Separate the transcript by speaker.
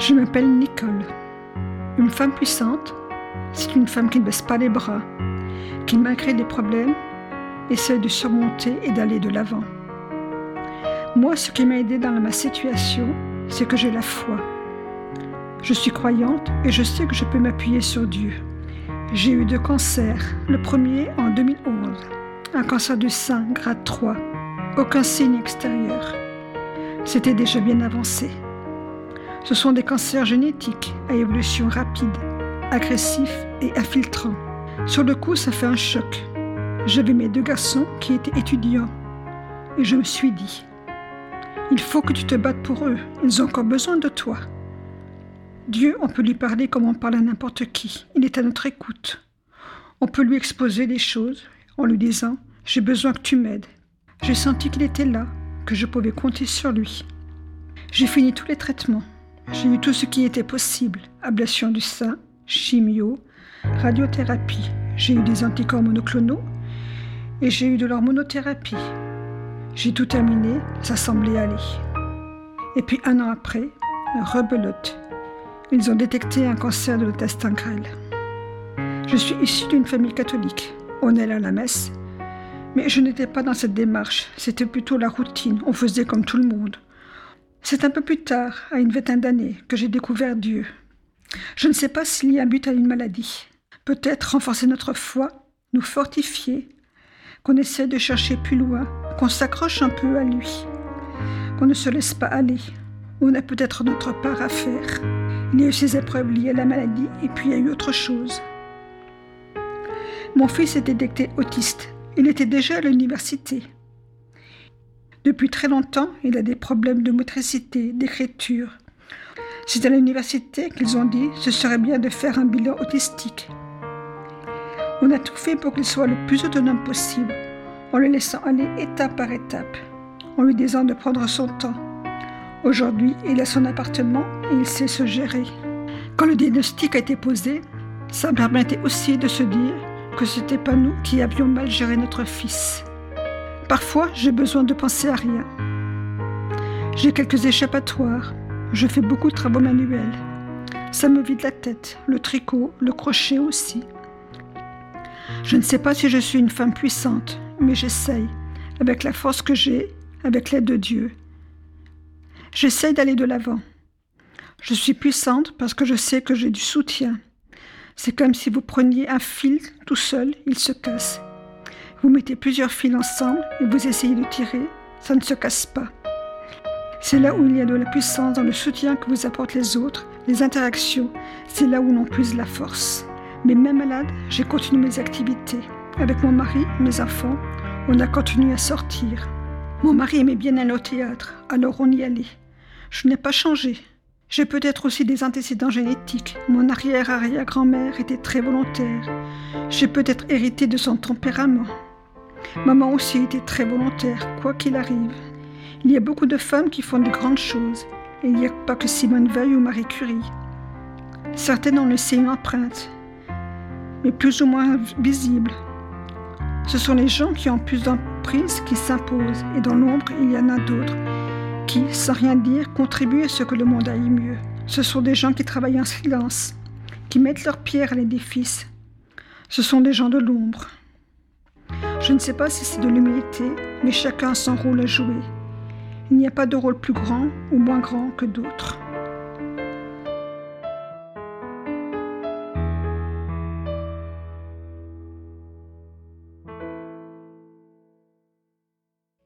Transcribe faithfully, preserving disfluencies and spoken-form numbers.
Speaker 1: Je m'appelle Nicole. Une femme puissante, c'est une femme qui ne baisse pas les bras, qui malgré les problèmes, essaie de surmonter et d'aller de l'avant. Moi, ce qui m'a aidée dans ma situation, c'est que j'ai la foi. Je suis croyante et je sais que je peux m'appuyer sur Dieu. J'ai eu deux cancers, le premier en deux mille onze, un cancer du sein grade trois, aucun signe extérieur. C'était déjà bien avancé. Ce sont des cancers génétiques à évolution rapide, agressifs et infiltrants. Sur le coup, ça fait un choc. J'avais mes deux garçons qui étaient étudiants et je me suis dit, il faut que tu te battes pour eux, ils ont encore besoin de toi. Dieu, on peut lui parler comme on parle à n'importe qui, il est à notre écoute. On peut lui exposer les choses en lui disant, j'ai besoin que tu m'aides. J'ai senti qu'il était là, que je pouvais compter sur lui. J'ai fini tous les traitements. J'ai eu tout ce qui était possible, ablation du sein, chimio, radiothérapie. J'ai eu des anticorps monoclonaux et j'ai eu de l'hormonothérapie. J'ai tout terminé, ça semblait aller. Et puis un an après, rebelote. Ils ont détecté un cancer de l'intestin grêle. Je suis issue d'une famille catholique. On allait à la messe, mais je n'étais pas dans cette démarche. C'était plutôt la routine, on faisait comme tout le monde. C'est un peu plus tard, à une vingtaine d'années, que j'ai découvert Dieu. Je ne sais pas s'il y a un but à une maladie. Peut-être renforcer notre foi, nous fortifier, qu'on essaie de chercher plus loin, qu'on s'accroche un peu à lui, qu'on ne se laisse pas aller. On a peut-être notre part à faire. Il y a eu ces épreuves liées à la maladie et puis il y a eu autre chose. Mon fils est détecté autiste. Il était déjà à l'université. Depuis très longtemps, il a des problèmes de motricité, d'écriture. C'est à l'université qu'ils ont dit ce serait bien de faire un bilan autistique. On a tout fait pour qu'il soit le plus autonome possible, en le laissant aller étape par étape, en lui disant de prendre son temps. Aujourd'hui, il a son appartement et il sait se gérer. Quand le diagnostic a été posé, ça me permettait aussi de se dire que ce n'était pas nous qui avions mal géré notre fils. Parfois, j'ai besoin de penser à rien. J'ai quelques échappatoires. Je fais beaucoup de travaux manuels. Ça me vide la tête, le tricot, le crochet aussi. Je ne sais pas si je suis une femme puissante, mais j'essaye, avec la force que j'ai, avec l'aide de Dieu. J'essaye d'aller de l'avant. Je suis puissante parce que je sais que j'ai du soutien. C'est comme si vous preniez un fil tout seul, il se casse. Vous mettez plusieurs fils ensemble et vous essayez de tirer, ça ne se casse pas. C'est là où il y a de la puissance dans le soutien que vous apportent les autres, les interactions, c'est là où l'on puise la force. Mais même malade, j'ai continué mes activités. Avec mon mari, mes enfants, on a continué à sortir. Mon mari aimait bien aller au théâtre, alors on y allait. Je n'ai pas changé. J'ai peut-être aussi des antécédents génétiques. Mon arrière-arrière-grand-mère était très volontaire. J'ai peut-être hérité de son tempérament. Maman aussi était très volontaire, quoi qu'il arrive. Il y a beaucoup de femmes qui font de grandes choses. Et il n'y a pas que Simone Veil ou Marie Curie. Certaines ont laissé une empreinte, mais plus ou moins visible. Ce sont les gens qui ont plus d'emprise qui s'imposent. Et dans l'ombre, il y en a d'autres qui, sans rien dire, contribuent à ce que le monde aille mieux. Ce sont des gens qui travaillent en silence, qui mettent leur pierre à l'édifice. Ce sont des gens de l'ombre. Je ne sais pas si c'est de l'humilité, mais chacun a son rôle à jouer. Il n'y a pas de rôle plus grand ou moins grand que d'autres.